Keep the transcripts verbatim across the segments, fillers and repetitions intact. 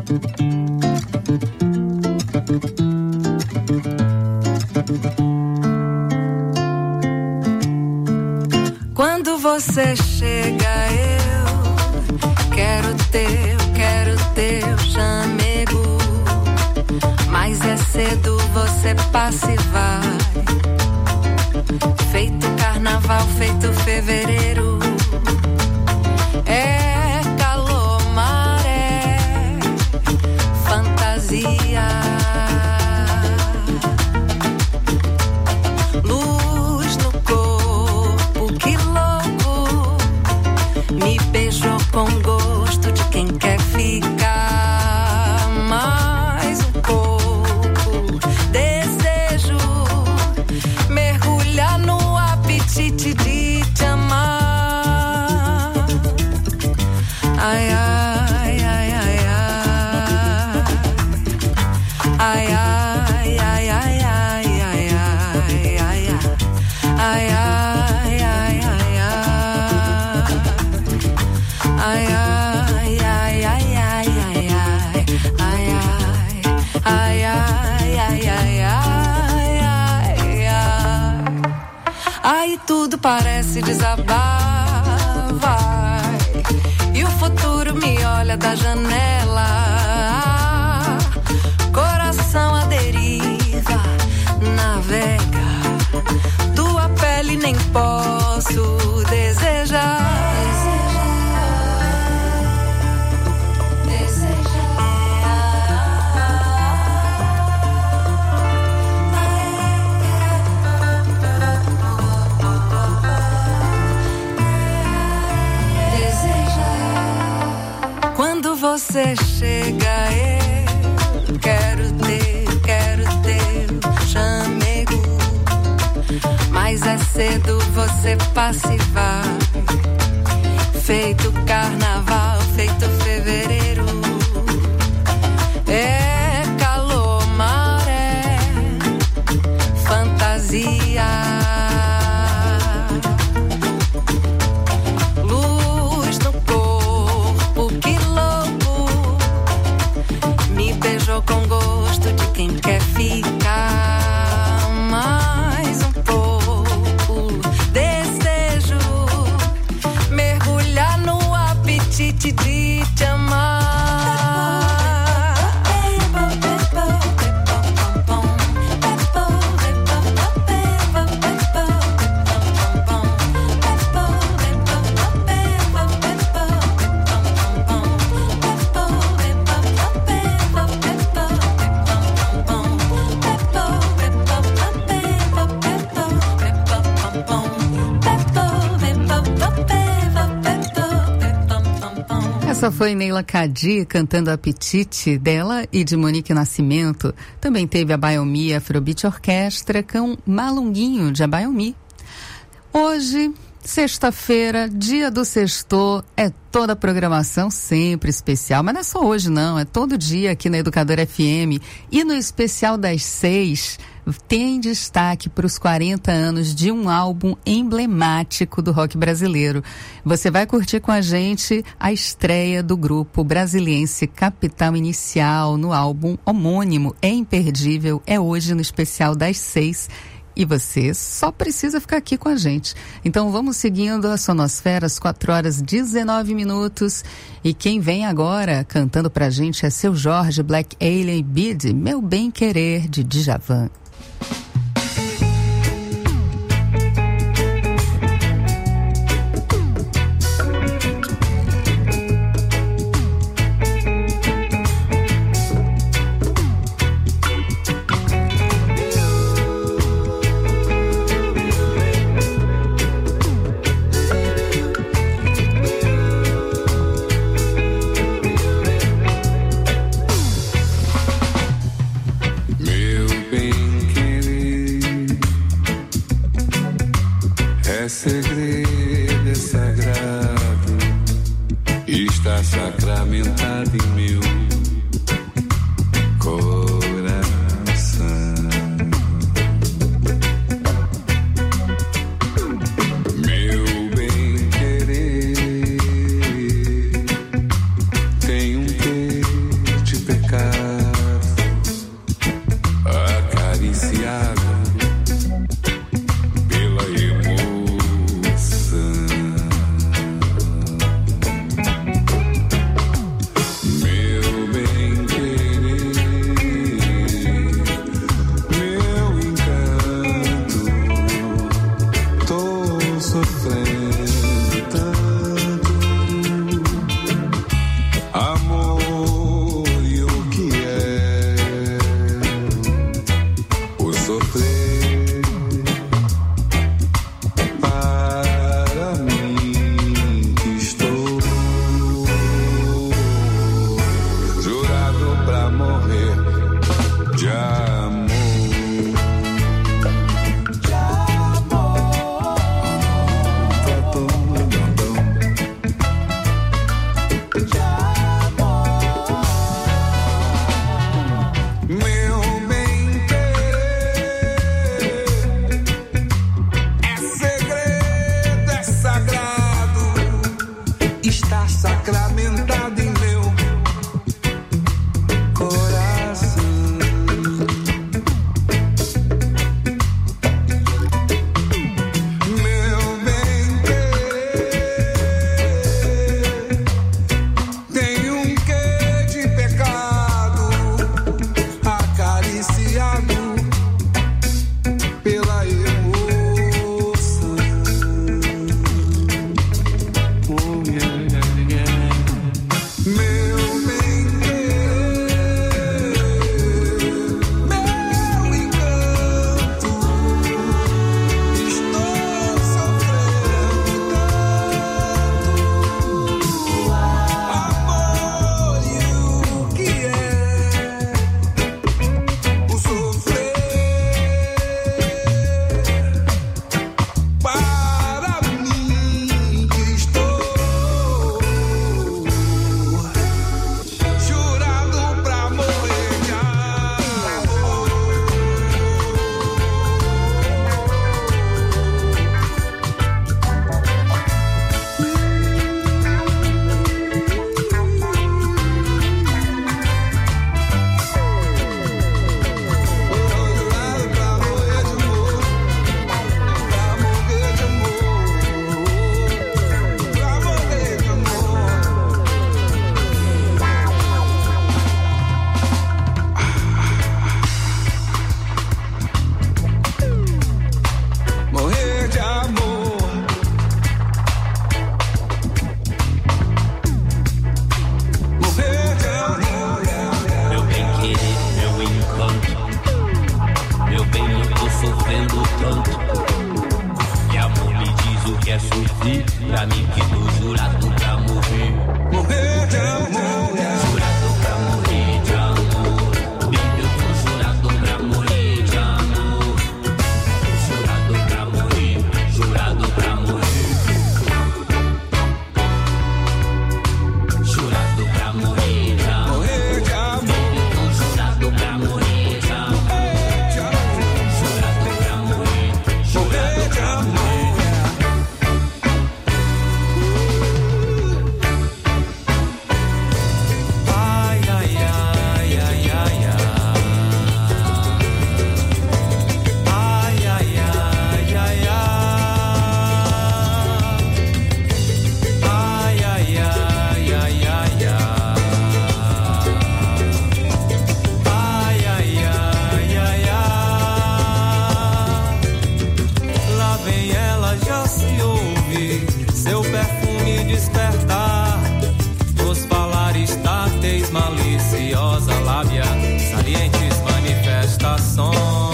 Quando você chega, eu quero teu, quero teu chamego. Mas é cedo, você passa e vai. Feito carnaval, feito fevereiro. É calor, maré, fantasia. Luz no corpo, que louco. Me beijou com gosto de quem quer ficar mais um pouco. Desejo mergulhar no apetite de te amar. Ai, ai, ai, ai, ai. Ai, ai, ai, ai, ai, ai, ai, ai, ai. Ai, ai, ai, ai, ai. Ai, ai, ai, ai, ai, ai, ai. Ai, ai, ai, ai, ai, ai, ai, ai. Ai, tudo parece desabar, vai. E o futuro me olha da janela. Coração à deriva, navega. Tua pele nem posso desejar. Quando você chega, eu quero teu, quero teu chamego. Mas é cedo, você passa e vai. Feito carnaval, feito fevereiro. É calor, maré, fantasia. Luz no corpo, que louco. Me beijou com gosto de quem quer ficar mais um pouco. Desejo mergulhar no apetite de te amar. Essa foi Neila Cadi cantando Apetite, dela e de Monique Nascimento. Também teve a Baiomi Afrobeat Orquestra com Malunguinho de Abaiomi. Hoje, sexta-feira, dia do sextor, é toda a programação sempre especial, mas não é só hoje não, é todo dia aqui na Educadora F M. E no especial das seis, tem destaque para os quarenta anos de um álbum emblemático do rock brasileiro. Você vai curtir com a gente a estreia do grupo brasiliense Capital Inicial no álbum homônimo. É imperdível, é hoje no especial das seis. E você só precisa ficar aqui com a gente. Então vamos seguindo a Sonosfera, às quatro horas e dezenove minutos. E quem vem agora cantando pra gente é Seu Jorge, Black Alien Bid, Meu Bem Querer, de Djavan. Meu bem rosa lábia, salientes manifestações.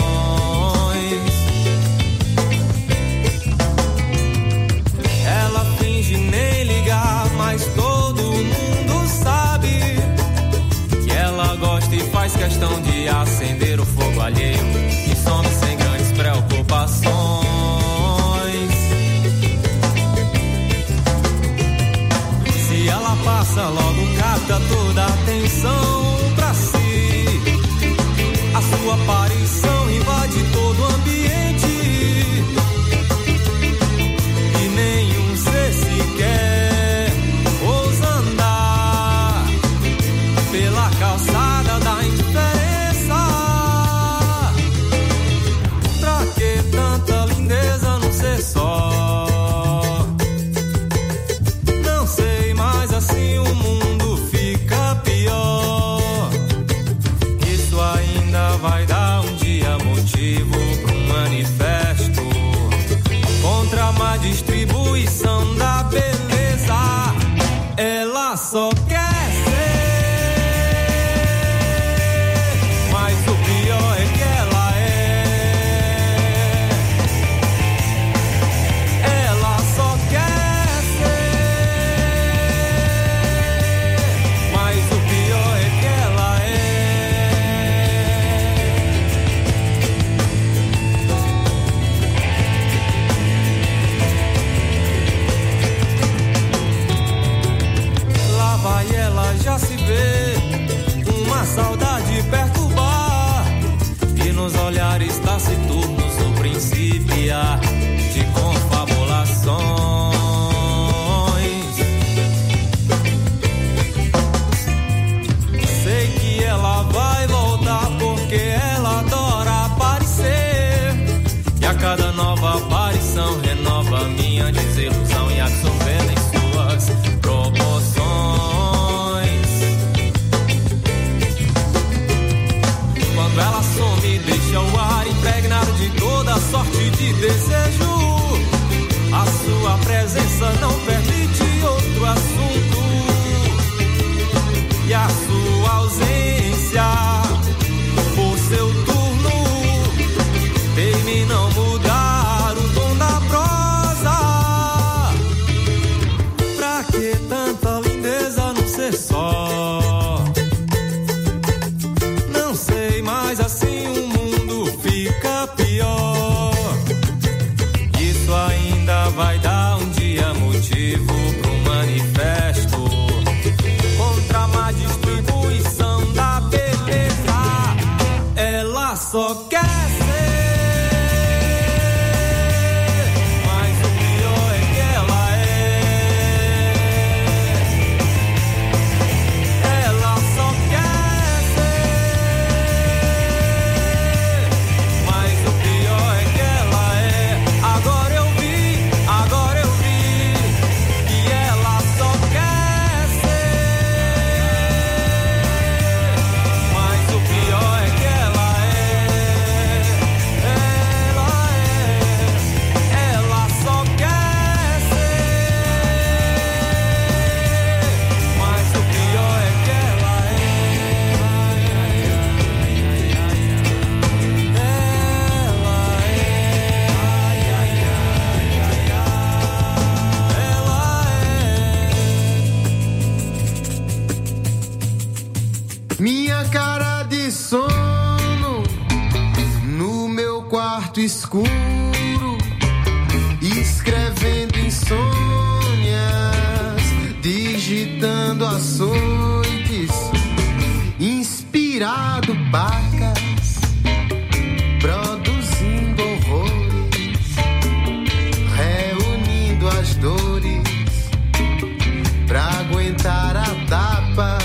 Ela finge nem ligar, mas todo mundo sabe que ela gosta e faz questão de acender o fogo alheio e some sem grandes preocupações. Se ela passa, logo capta toda a atenção pra si. A sua aparição invade todo o ambiente e nenhum ser sequer ousa andar pela calçada da indiferença. Pra que tanta lindeza num ser só? Não sei, mas assim o mundo fica pior. Isso ainda vai dar um dia motivo pra um manifesto contra a má distribuição da beleza. Ela só quer ser, mas o pior é que ela é. Ela só quer ser, mas o pior é que ela é. Lá vai ela, já se vê uma saudade perturbar, e nos olhares taciturnos o principiar de confabulações. Sei que ela vai voltar porque ela adora aparecer, e a cada nova aparição renova minha desilusão e absorvendo em suas proporções. Quando ela some, deixa o ar impregnado de toda sorte de desejo. A sua presença não permite outro assunto, e a sua ausência, por seu turno, teme em não mudar o tom da prosa. Pra que tanta lindeza num ser só? Não sei, mas assim o mundo fica pior. Isso ainda vai dar um dia motivo pra um manifesto contra a má distribuição da beleza. Ela só quer ser, mas o pior é que ela é. Ela só quer ser, mas o pior é que ela é. Agora eu vi, agora eu vi que ela só quer ser, mas o pior é que ela é. Ela é, ela só quer ser, mas o pior é que ela é. Minha cara de sono no meu quarto escuro, escrevendo insônias, digitando açoites, inspirado pacas, produzindo horrores, reunindo as dores pra aguentar a tapa.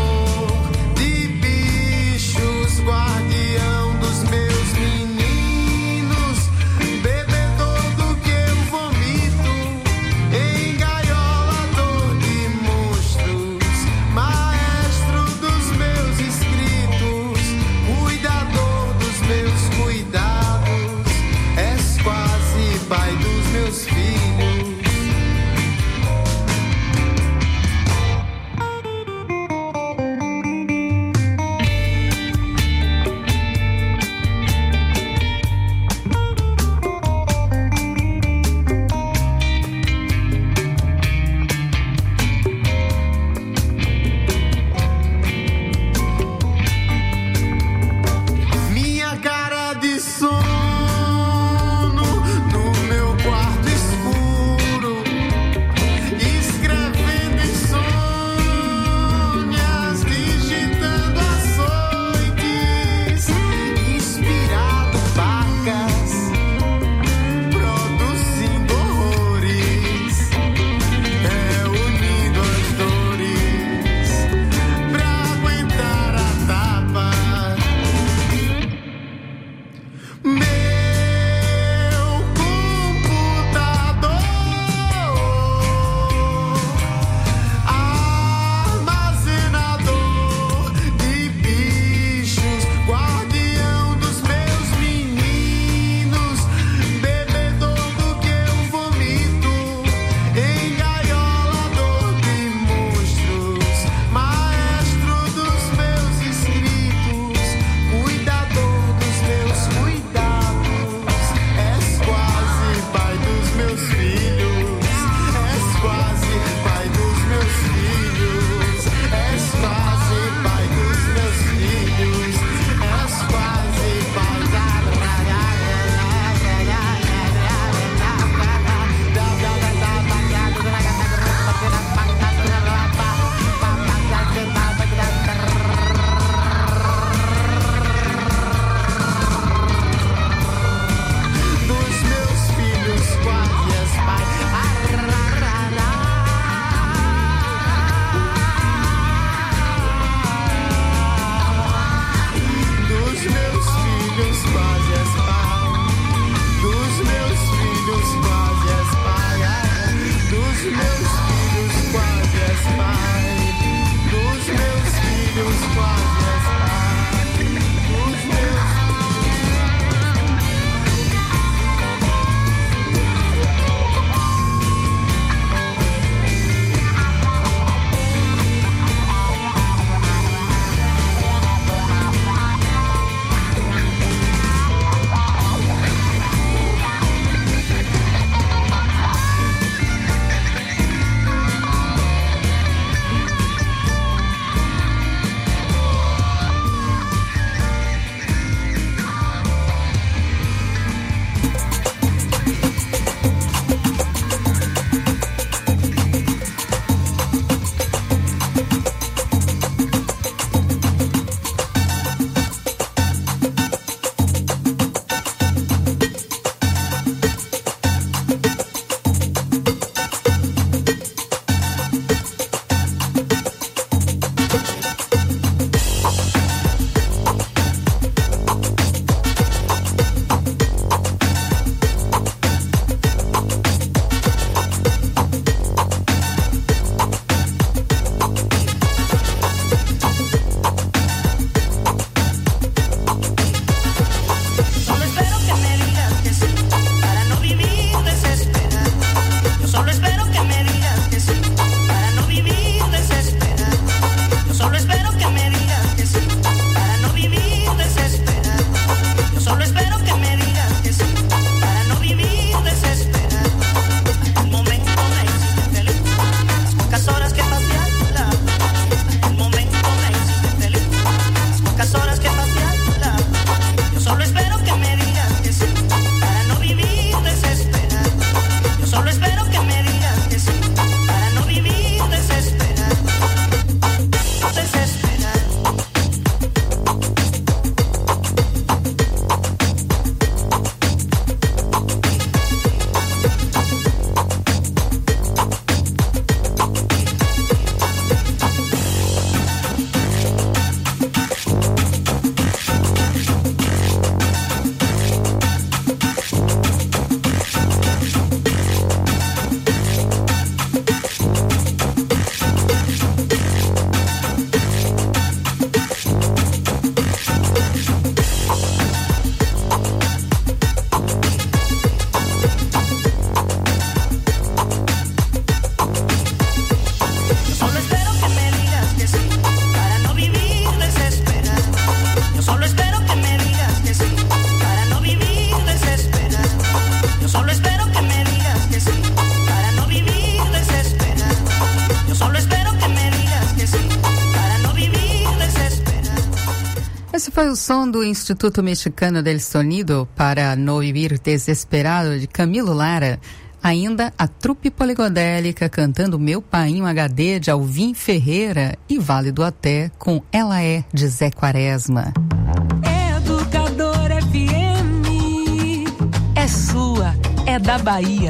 Guardião dos meus meninos. solo espero que me digas que sí, para no vivir desesperado. El momento me hiciste feliz, las pocas horas que pasé a tu lado. El momento me hiciste feliz, las pocas horas que pasé a tu lado. Yo solo espero que me digas que sí, para no vivir desesperado. Yo solo espero que me digas que sí, para no vivir desesperado. Desesperado. Foi o som do Instituto Mexicano del Sonido para No Vivir Desesperado, de Camilo Lara. Ainda a trupe poligodélica cantando Meu Painho H D, de Alvin Ferreira, e Válido Até com Ela É, de Zé Quaresma. Educador F M é sua, é da Bahia.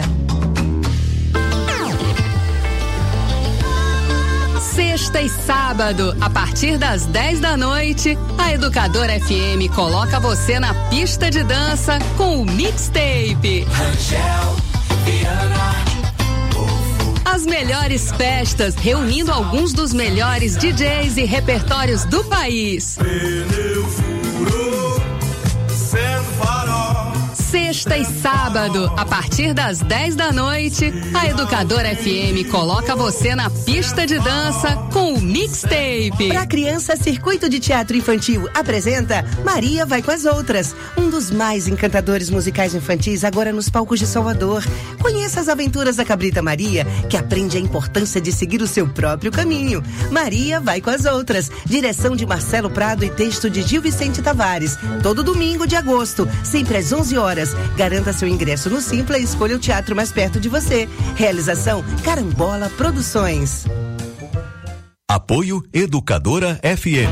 Sexta e sábado, a partir das dez da noite, a Educadora F M coloca você na pista de dança com o Mixtape. Rangel, Viana, As melhores festas, reunindo alguns dos melhores D Js e repertórios do país. pneu furou, sendo farol. Sexta e sábado, a partir das dez da noite, a Educadora F M coloca você na pista de dança com o Mixtape. Pra criança, Circuito de Teatro Infantil apresenta Maria Vai com as Outras, um dos mais encantadores musicais infantis agora nos palcos de Salvador. Conheça as aventuras da cabrita Maria, que aprende a importância de seguir o seu próprio caminho. Maria Vai com as Outras, direção de Marcelo Prado e texto de Gil Vicente Tavares. Todo domingo de agosto, sempre às onze horas. Garanta seu ingresso no Simpla e escolha o teatro mais perto de você. Realização Carambola Produções. Apoio Educadora F M.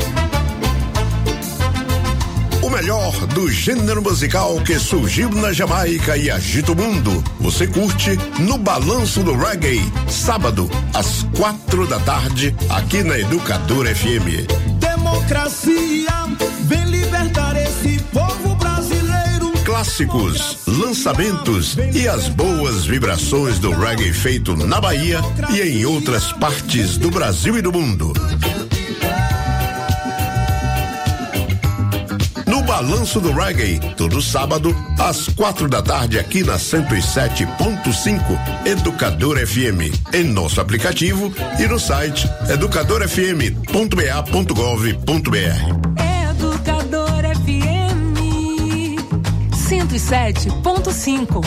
O melhor do gênero musical que surgiu na Jamaica e agita o mundo. Você curte no Balanço do Reggae, sábado, às quatro da tarde, aqui na Educadora F M. Democracia, vem libertar esse povo brasileiro. Clássicos, lançamentos e as boas vibrações do reggae feito na Bahia e em outras partes do Brasil e do mundo. No Balanço do Reggae, todo sábado, às quatro da tarde, aqui na cento e sete ponto cinco, Educadora F M, em nosso aplicativo e no site educador f m ponto b a ponto gov ponto b r. Educador F M cento e sete ponto cinco.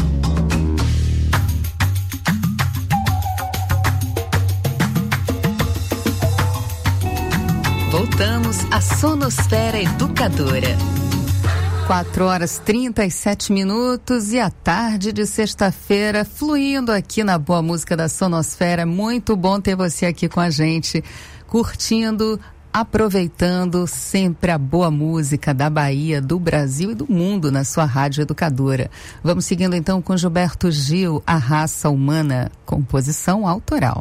Voltamos à Sonosfera Educadora. quatro horas trinta e sete minutos e a tarde de sexta-feira fluindo aqui na boa música da Sonosfera. Muito bom ter você aqui com a gente, curtindo, aproveitando sempre a boa música da Bahia, do Brasil e do mundo na sua rádio educadora. Vamos seguindo então com Gilberto Gil, A Raça Humana, composição autoral.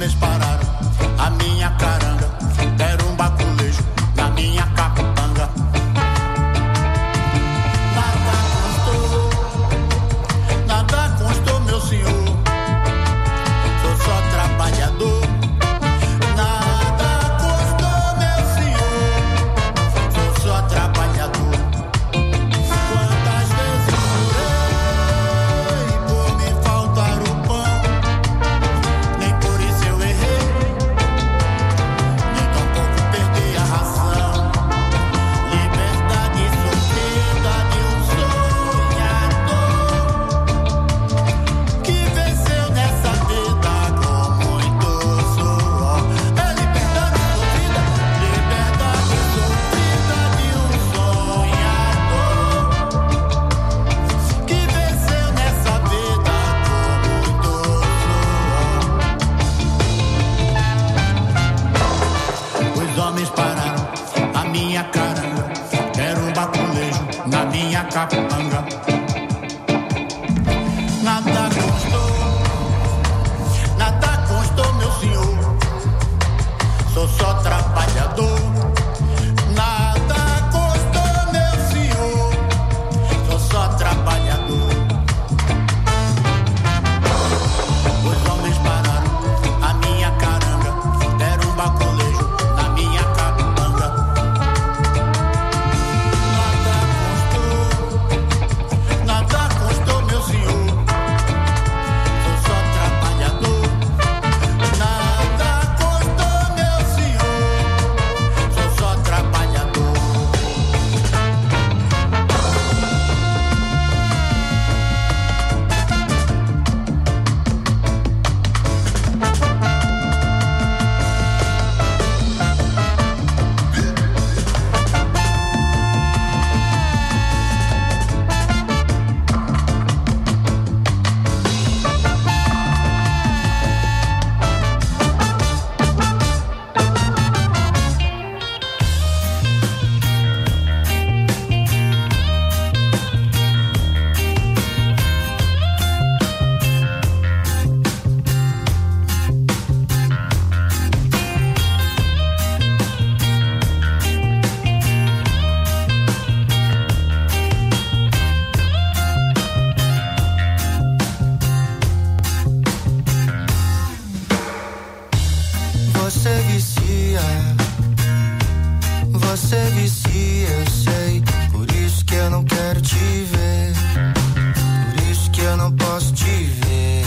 homens pararam a minha caranga, deram um baculejo na minha capanga. Nada constou, nada constou, meu senhor. Sou só trabalhador. Nada constou, meu senhor. Sou só trabalhador. Quantas vezes chorei por me faltar o pão, nem por isso eu errei, nem tampouco perdi a razão. Liberdade sofrida de um sonhador que venceu nessa vida com muito suor. É liberdade sofrida, liberdade sofrida de um sonhador que venceu nessa vida com muito suor. Os homens pararam a minha caranga, deram um baculejo na minha capanga. Nada constou, nada constou, meu senhor. Sou só trabalhador. Nada constou, meu senhor. Sou só trabalhador. Os homens pararam a minha caranga, deram um baculejo na minha capanga. Nada constou, nada constou, meu senhor. Sou só trabalhador. Nada constou, meu senhor. Sou só trabalhador. Você vicia, você vicia, eu sei. Por isso que eu não quero te ver, por isso que eu não posso te ver,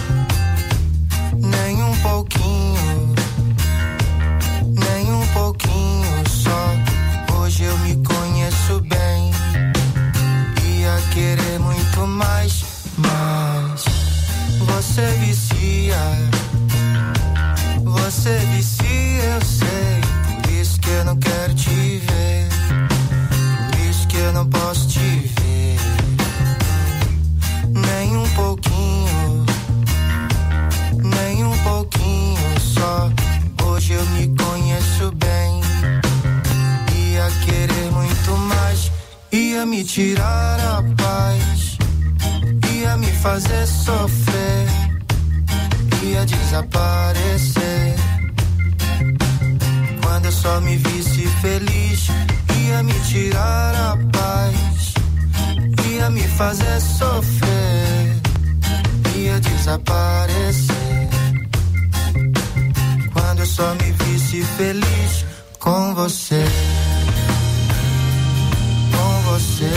nem um pouquinho, nem um pouquinho só. Hoje eu me conheço bem, ia querer muito mais, mas você vicia. Você vicia, eu sei. Por isso que eu não quero te ver, por isso que eu não posso te ver, nem um pouquinho, nem um pouquinho só. Hoje eu me conheço bem, ia querer muito mais, ia me tirar a paz, ia me fazer sofrer, ia desaparecer. Quando eu só me visse feliz, ia me tirar a paz, ia me fazer sofrer, ia desaparecer. Quando eu só me visse feliz com você, com você,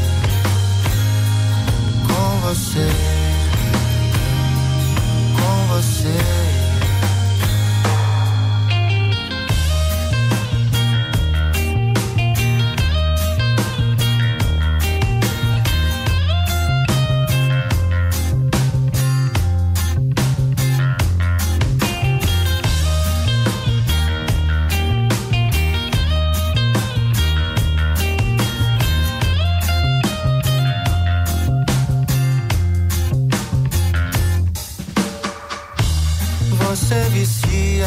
com você, com você. Você vicia,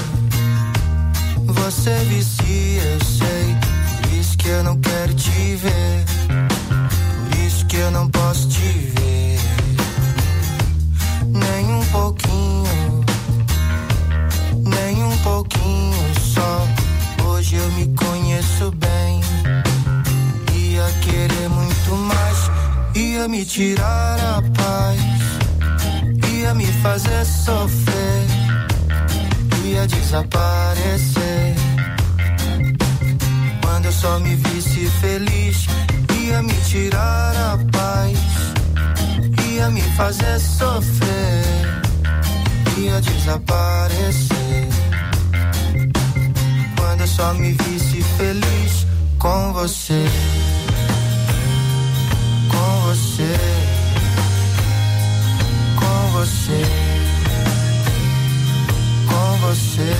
você vicia, eu sei. Por isso que eu não quero te ver, por isso que eu não posso te ver, nem um pouquinho, me tirar a paz, ia me fazer sofrer, ia desaparecer. Quando eu só me visse feliz, ia me tirar a paz, ia me fazer sofrer, ia desaparecer. Quando eu só me visse feliz com você, com você, com você, com você.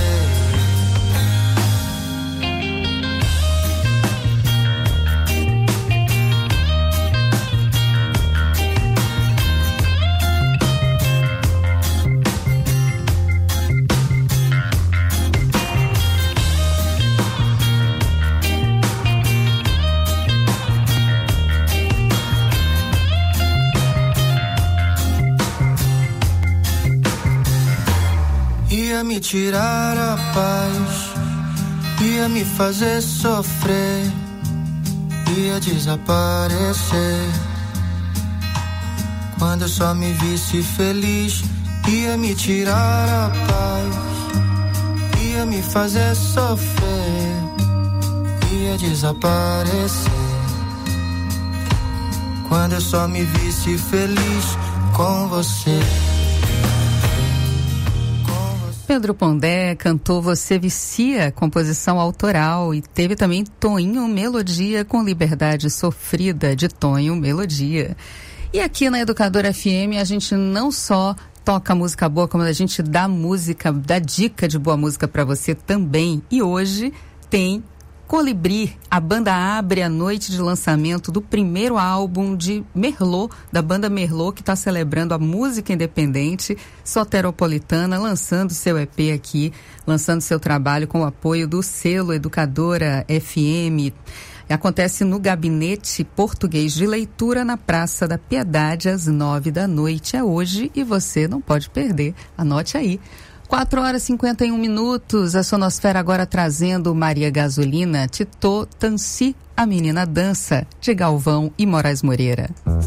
Ia me tirar a paz, ia me fazer sofrer, ia desaparecer. Quando eu só me visse feliz, ia me tirar a paz, ia me fazer sofrer, ia desaparecer. Quando eu só me visse feliz com você. Pedro Pondé cantou Você Vicia, composição autoral, e teve também Toinho Melodia com Liberdade Sofrida, de Tonho Melodia. E aqui na Educadora F M a gente não só toca música boa, como a gente dá música, dá dica de boa música para você também. E hoje tem Colibri, a banda abre a noite de lançamento do primeiro álbum de Merlot, da banda Merlot, que está celebrando a música independente soteropolitana, lançando seu E P aqui, lançando seu trabalho com o apoio do selo Educadora F M. Acontece no Gabinete Português de Leitura, na Praça da Piedade, às nove da noite. É hoje e você não pode perder. Anote aí. quatro horas e cinquenta e um minutos, a Sonosfera agora trazendo Maria Gasolina, Titô, Tanci, A Menina Dança, de Galvão e Moraes Moreira.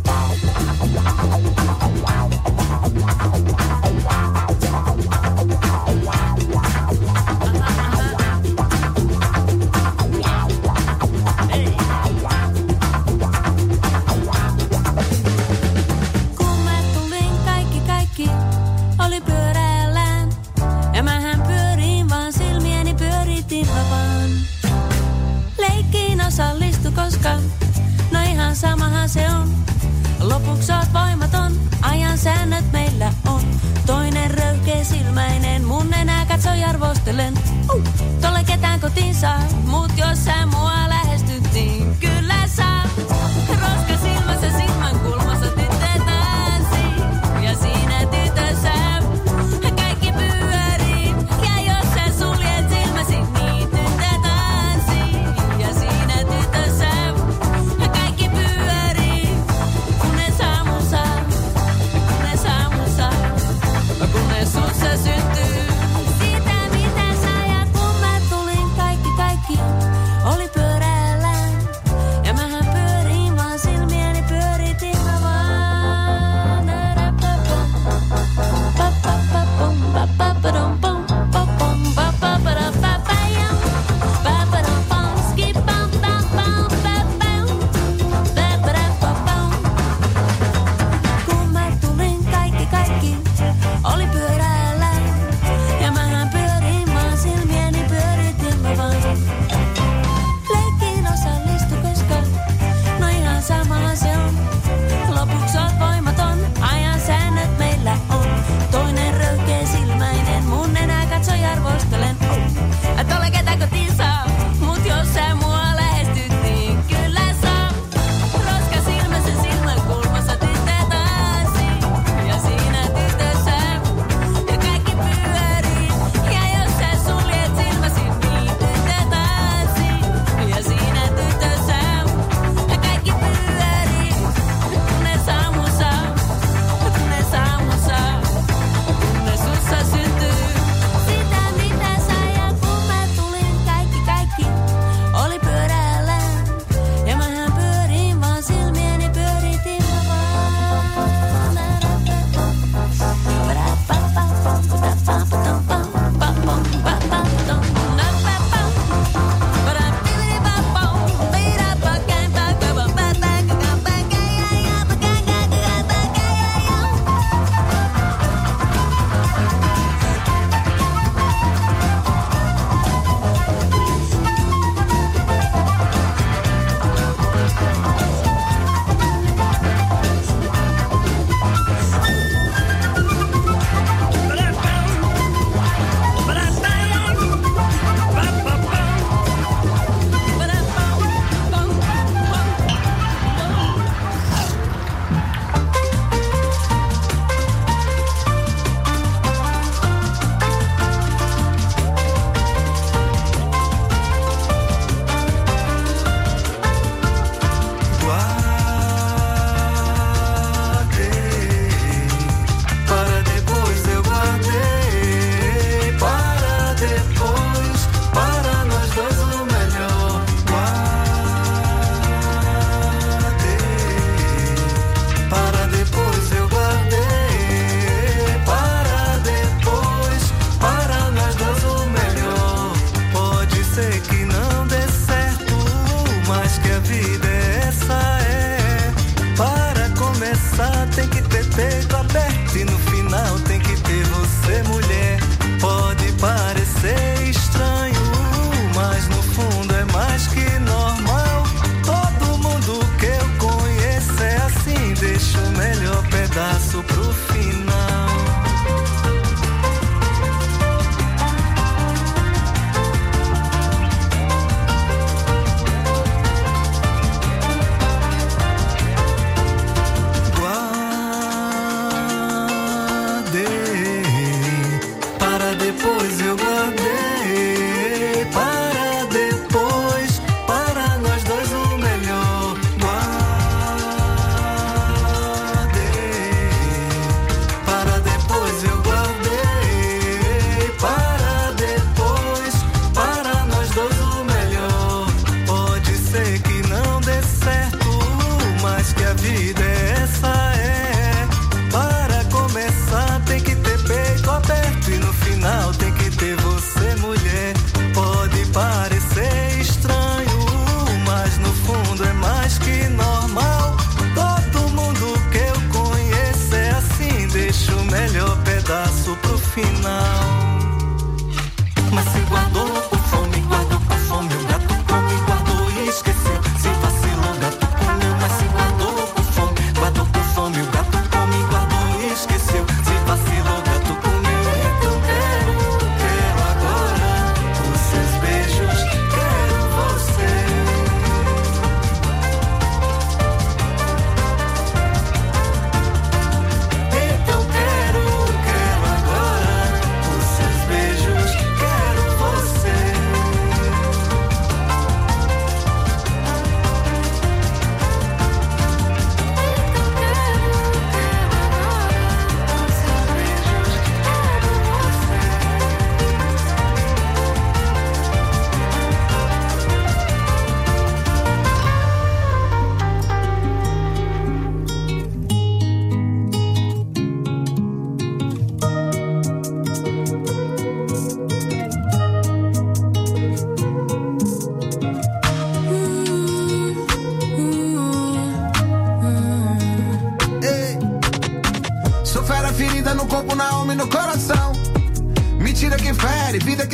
Osallistu koska, no ihan samahan se on. Lopuksi oot voimaton, ajan säännöt meillä on. Toinen röyhkeä silmäinen, mun enää katsoi arvostelen. Uh, tolle ketään kotiin saa, mut jos sä mua lähestyt, niin kyllä saa. Roska silmässä silmän kulmassa tyttötäänsi, ja siinä tytössä kaikki pyörii. Ja jos sä suljet silmäsi, niin tyttötäänsi, ja siinä tytössä kaikki pyörii. Kunnes aamu saa, kunnes aamu saa, kunnes sussa syntyy. Sitä mitä sä ja kun mä tulin, kaikki kaikki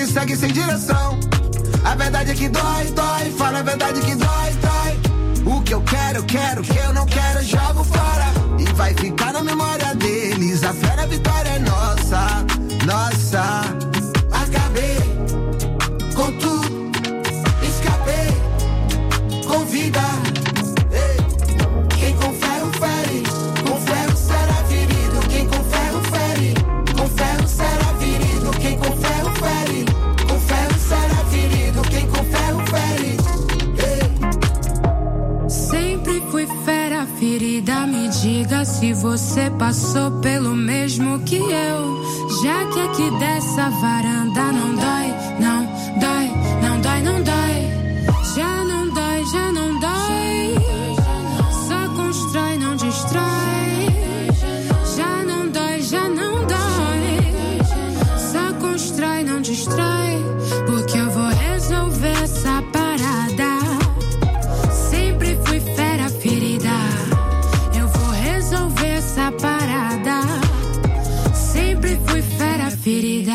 segue sem direção. A verdade é que dói, dói. Fala a verdade que dói, dói. O que eu quero, eu quero. O que eu não quero, eu jogo fora. E vai ficar na memória deles. A fé na vitória é nossa, nossa. Acabei com tudo, escapei com vida. Ei. Quem com ferro fere, com ferro será ferido. Quem com ferro fere, com ferro será ferido. Quem com ferro fere, com ferro será ferido. Quem com ferro fere. Ei. Sempre fui fera ferida. Me diga se você passou pelo mesmo que eu. Já que aqui dessa varanda não dói, não dói, não dói, não dói. Já não dói, já não dói. Só constrói, não destrói. Já não dói, já não dói. Só constrói, não destrói. Porque eu vou resolver essa parada. Sempre fui fera ferida. Eu vou resolver essa parada. Sempre fui fera ferida.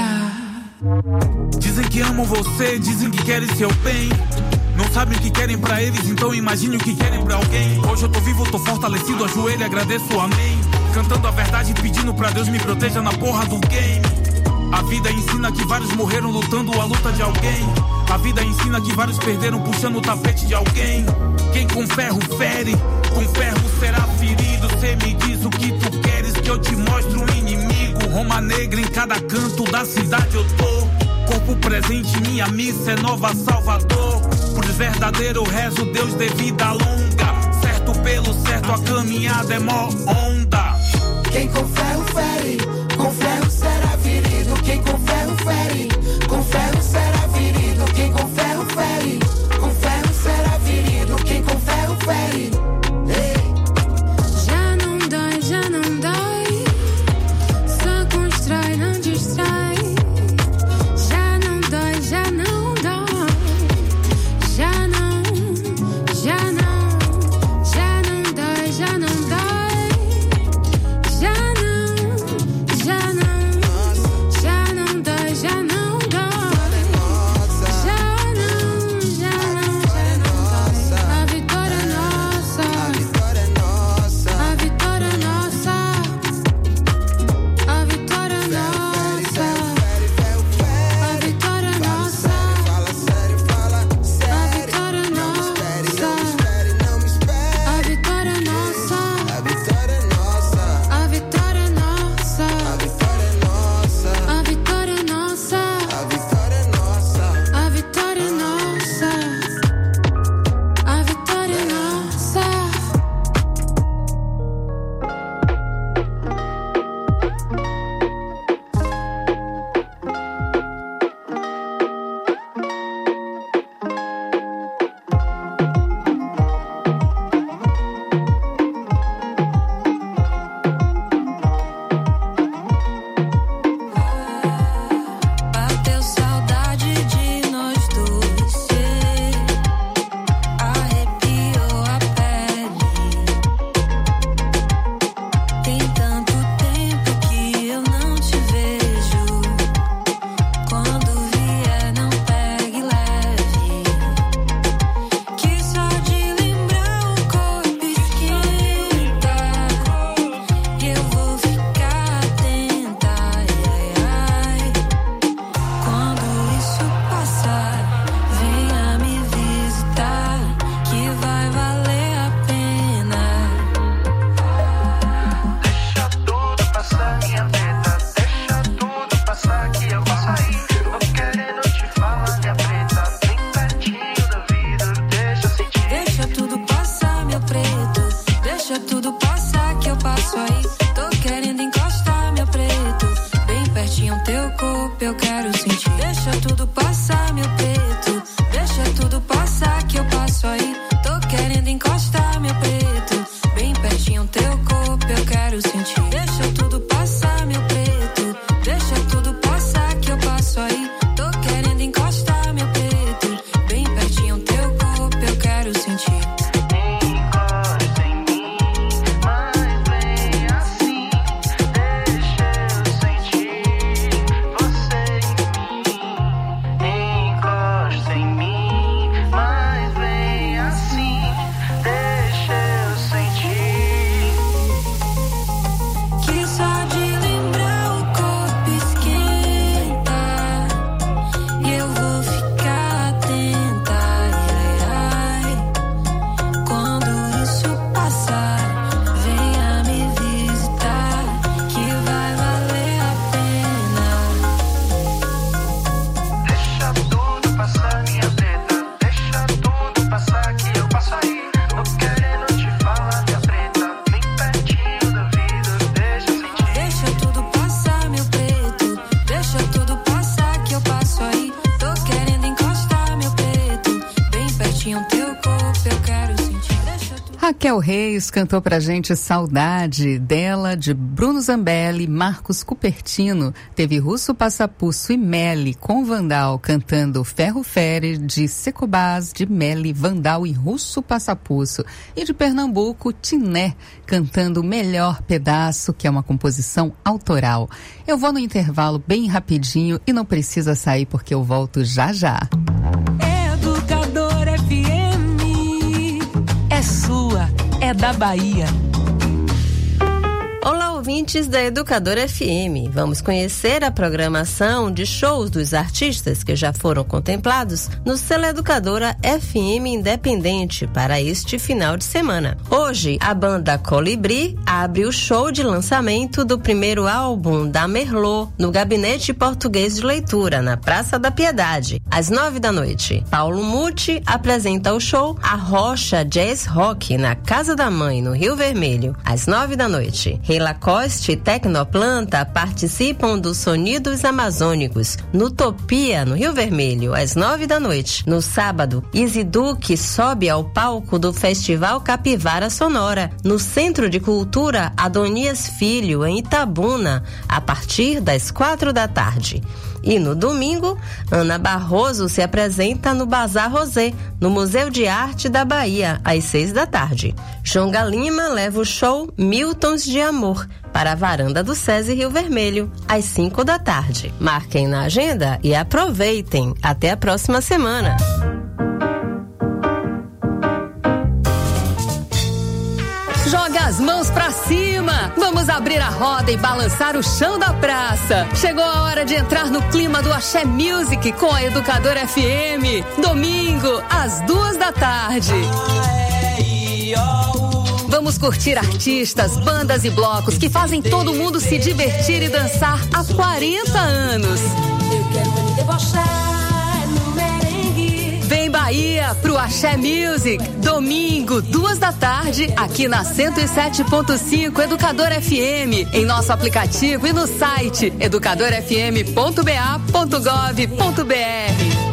Dizem que amam você, dizem que querem seu bem. Não sabem o que querem pra eles, então imagine o que querem pra alguém. Hoje eu tô vivo, tô fortalecido, ajoelho e agradeço, amém. Cantando a verdade, pedindo pra Deus me proteja na porra do game. A vida ensina que vários morreram lutando a luta de alguém. A vida ensina que vários perderam puxando o tapete de alguém. Quem com ferro fere, com ferro será ferido. Cê me diz o que tu queres que eu te mostro o inimigo. Roma negra em cada canto da cidade eu tô. Corpo presente, minha missa é Nova Salvador. Por verdadeiro rezo, Deus dê vida longa. Certo pelo certo, a caminhada é mó onda. Quem com ferro fere, com ferro será ferido. Quem com ferro fere, com ferro será ferido. Quem com ferro fere, com ferro será ferido. Quem com ferro fere. Ei. Já não dói, já não dói. Só constrói, não destrói. Já não dói, já não dói. Já não, já não, já não dói, já não dói. Já não, já não, já não dói, já não dói. Já não, já não, já não dói. A vitória é nossa. A vitória é nossa. A vitória é nossa. A vitória é nossa. A vitória é nossa. Fala sério, fala sério. A vitória é nossa. Não me espere, A vitória é nossa. a vitória é nossa. A vitória é nossa. A vitória é nossa. A vitória é nossa. A vitória é nossa. A vitória é nossa. A vitória é nossa. Bateu saudade de nós dois, arrepiou a pele. Tem tanto tempo que eu não te vejo. Quando vier, não pegue leve, que só de lembrar o corpo esquenta. E eu vou ficar atenta, ai, ai, ai. Quando isso passar, venha me visitar, que vai valer a pena. Deixa tudo passar, minha preta. Deixa tudo passar que eu vou sair. Tô querendo te falar, minha preta. Bem pertinho da vida, deixa eu sentir. Deixa tudo passar, meu preto. Deixa tudo passar que eu passo aí. Tô querendo encostar, meu preto. Bem pertinho teu corpo, eu quero sentir. Deixa tudo passar, meu preto. Deixa tudo passar que eu passo aí. Tô querendo encostar, meu preto. Bem pertinho teu corpo, eu quero sentir. Deixa tudo passar, meu preto. Deixa tudo passar que eu passo aí. Tô querendo encostar, meu preto. Bem pertinho teu corpo, eu quero sentir. Encosta em mim, mas bem assim. Deixa eu sentir você em mim. Raquel Reis cantou pra gente Saudade, dela, de Bruno Zambelli, Marcos Cupertino. Teve Russo Passapusso e Meli com Vandal cantando Ferro Fere, de Secobás, de Meli, Vandal e Russo Passapusso. E de Pernambuco, Tiné, cantando Melhor Pedaço, que é uma composição autoral. Eu vou no intervalo bem rapidinho e não precisa sair porque eu volto já já. Educador F M é sua, é da Bahia. Olá, ouvintes da Educadora F M. Vamos conhecer a programação de shows dos artistas que já foram contemplados no Selo Educadora F M Independente para este final de semana. Hoje, a banda Colibri abre o show de lançamento do primeiro álbum da Merlot no Gabinete Português de Leitura, na Praça da Piedade, às nove da noite. Paulo Muti apresenta o show A Rocha Jazz Rock na Casa da Mãe, no Rio Vermelho, às nove da noite. Lacoste e Tecnoplanta participam dos Sonidos Amazônicos no Utopia, no Rio Vermelho, às nove da noite. No sábado, Easy Duque sobe ao palco do Festival Capivara Sonora, no Centro de Cultura Adonias Filho, em Itabuna, a partir das quatro da tarde. E no domingo, Ana Barroso se apresenta no Bazar Rosé, no Museu de Arte da Bahia, às seis da tarde. Jonga Lima leva o show Miltons de Amor para a varanda do SESI Rio Vermelho, às cinco da tarde. Marquem na agenda e aproveitem. Até a próxima semana. Joga as mãos pra cima! Vamos abrir a roda e balançar o chão da praça. Chegou a hora de entrar no clima do Axé Music com a Educadora F M. Domingo, às duas da tarde. Vamos curtir artistas, bandas e blocos que fazem todo mundo se divertir e dançar há quarenta anos. Eu quero me debochar no merengue. Vem Bahia pro Axé Music, domingo, duas da tarde, aqui na cento e sete ponto cinco Educadora F M, em nosso aplicativo e no site educador f m ponto b a ponto gov ponto b r.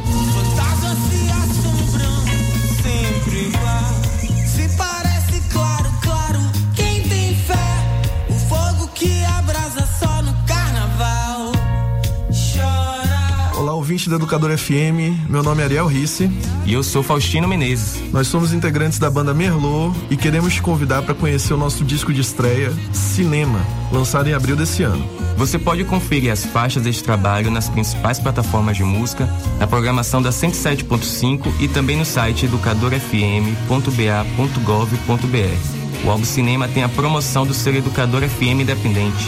Olá, ouvinte da Educadora F M, meu nome é Ariel Risse. E eu sou Faustino Menezes. Nós somos integrantes da banda Merlot e queremos te convidar para conhecer o nosso disco de estreia, Cinema, lançado em abril desse ano. Você pode conferir as faixas deste trabalho nas principais plataformas de música, na programação da cento e sete ponto cinco e também no site educador f m ponto b a ponto gov ponto b r. O álbum Cinema tem a promoção do Selo Educador F M Independente.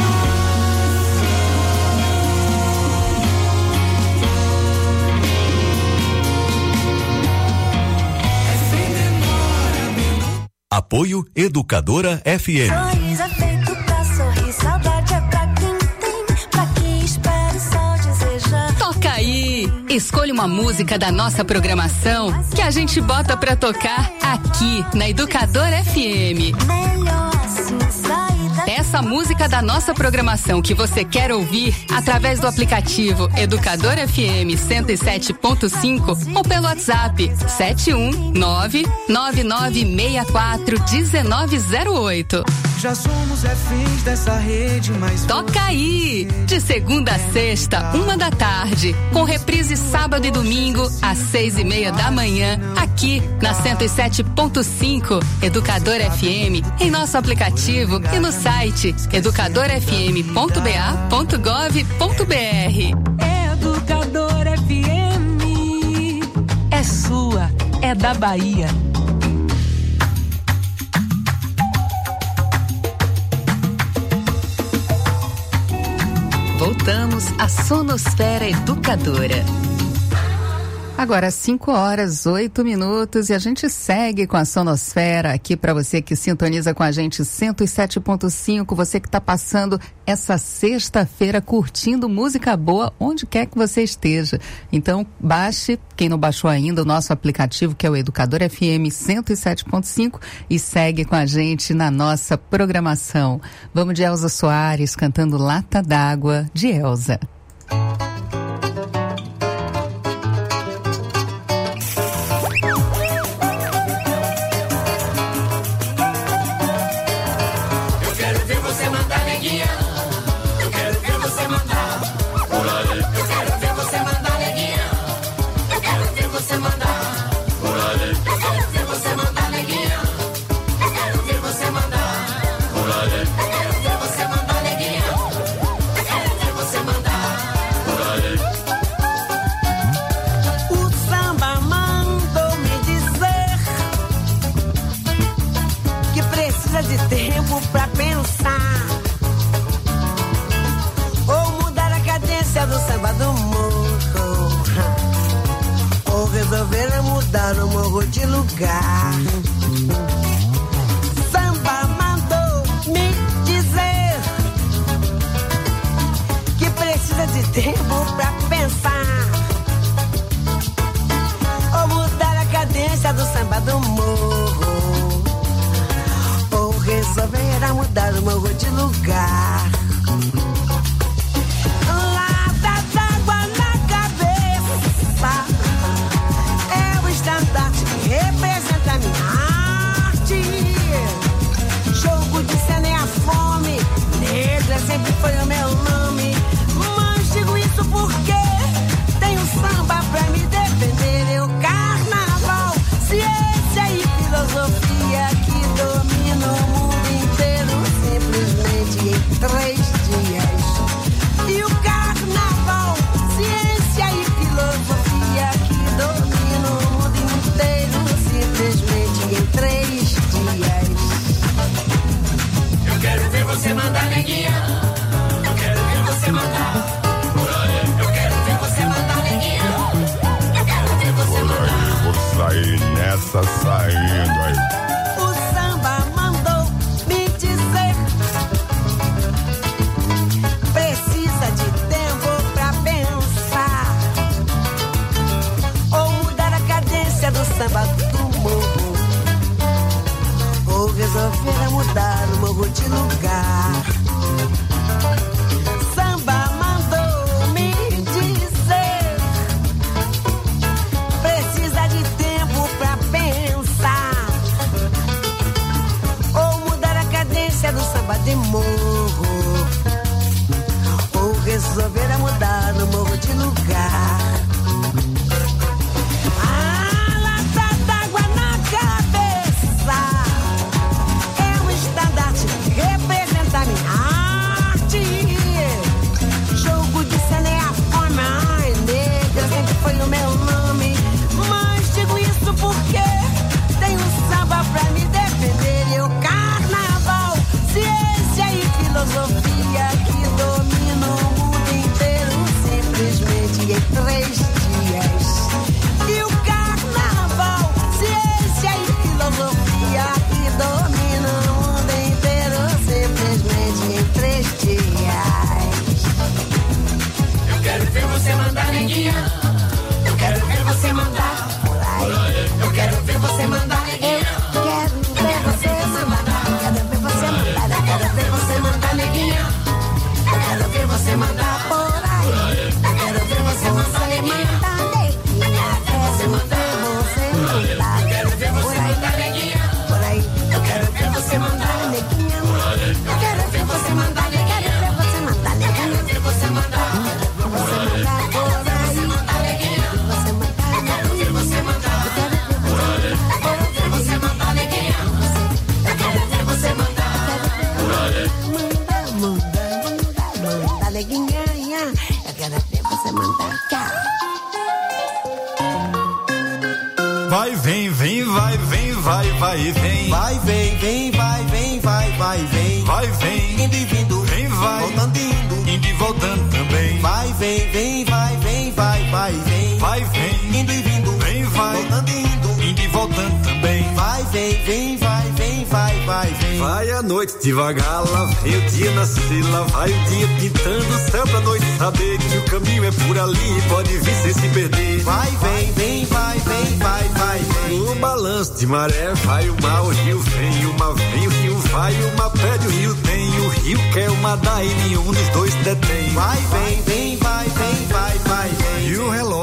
Apoio Educadora F M. Sorriso é feito pra sorrir, saudade é pra quem tem, pra quem espera só desejar. Toca aí! Escolha uma música da nossa programação que a gente bota pra tocar aqui na Educadora F M. Melhor assim sair da... Peça a música da nossa programação que você quer ouvir através do aplicativo Educadora F M cento e sete ponto cinco ou pelo WhatsApp sete um nove nove nove seis quatro um nove zero oito. Já somos reféns dessa rede, mas toca aí! De segunda a sexta, uma da tarde, com reprise sábado e domingo às seis e meia da manhã, aqui na cento e sete ponto cinco Educadora F M, em nosso aplicativo e no site educador f m ponto b a ponto gov ponto b r. Educadora F M é sua, é da Bahia. Voltamos à Sonosfera Educadora. Agora, cinco horas, oito minutos, e a gente segue com a Sonosfera aqui para você que sintoniza com a gente cento e sete ponto cinco, você que está passando essa sexta-feira curtindo música boa onde quer que você esteja. Então, baixe, quem não baixou ainda, o nosso aplicativo, que é o Educador F M cento e sete ponto cinco, e segue com a gente na nossa programação. Vamos de Elza Soares cantando Lata d'Água, de Elza. morro de lugar. Samba mandou me dizer que precisa de tempo pra pensar, ou mudar a cadência do samba do morro, ou resolver a mudar o morro de lugar. Lata d'água na cabeça é o estandarte que representa a minha arte. Jogo de cena é a fome, negra sempre foi o meu nome. Mas digo isso porque tenho samba pra me defender. Eu carnaval, ciência e filosofia que domina o mundo inteiro simplesmente em três dias. E o carnaval, ciência e filosofia que domina o mundo inteiro simplesmente em três dias. Eu quero ver você mandar, neguinha. Eu quero ver você mandar. Eu quero ver você mandar, neguinha. Eu quero ver você mandar. Vou sair nessa saindo aí. O samba mandou me dizer, precisa de tempo pra pensar, ou mudar a cadência do samba do morro, ou resolver mudar o morro de lugar. Samba mandou me dizer, precisa de tempo pra pensar, ou mudar a cadência do samba de morro, ou resolver a mudar o morro de lugar. A lata d'água na cabeça é um estandarte que representa a minha arte. Jogo de cena é a fome, ai, negra sempre foi o meu nome. Mas digo isso porque tenho samba pra me defender. Eu carnaval, ciência e filosofia que domina o mundo inteiro simplesmente em três dias. E o carnaval, ciência e filosofia que domina o mundo inteiro simplesmente em três dias. Eu quero ver você mandar, neguinha. Eu quero ver você mandar. Eu quero ver você mandar, neguinha. Eu quero ver você mandar. Eu quero ver você mandar. Eu quero ver você mandar, neguinha. Eu quero ver você mandar por aí. Eu quero ver você mandar, neguinha. Você mandar, você mandar. Eu quero ver você mandar, neguinha. Por aí. Eu quero ver você mandar, neguinha. Eu quero ver você mandar, neguinha. Eu quero ver você mandar, neguinha. Eu quero ver você mandar. Você mandar por aí. Você mandar, eu quero ver você mandar. Eu quero ver você mandar, neguinha. Eu quero ver você mandar. Mandar, mandar, mandar, mandar, neguinha. Eu quero ver você mandar cá. Vai, vem, vem, vai, vem, vai, vai, vem. Vai, vem, vem, vai, vem, vai, vai, vem. Vai, vem, indo e vindo, vem, vai, voltando e indo, indo e voltando também. Vai, vem, vem, vai, vem, vai, vai, vem. Vai, vem, indo e vindo, vem, vai, voltando e indo, indo e voltando também. Vai, vem, vem, vai, vem, vai, vai, vem. Vai a noite devagar, lá vem o dia nascer, lá vai o dia pintando o céu pra noite saber que o caminho é por ali, pode vir sem se perder. Vai, vem, vem, vai, vem, vai, vai, vem. No balanço de maré vai o mar, o rio vem, o mar vem, o rio vai, o mar pede, o rio tem, o rio quer, o mar dá e nenhum dos dois detém. Vai, vem, vem, vai, vem, vai, vai, vem.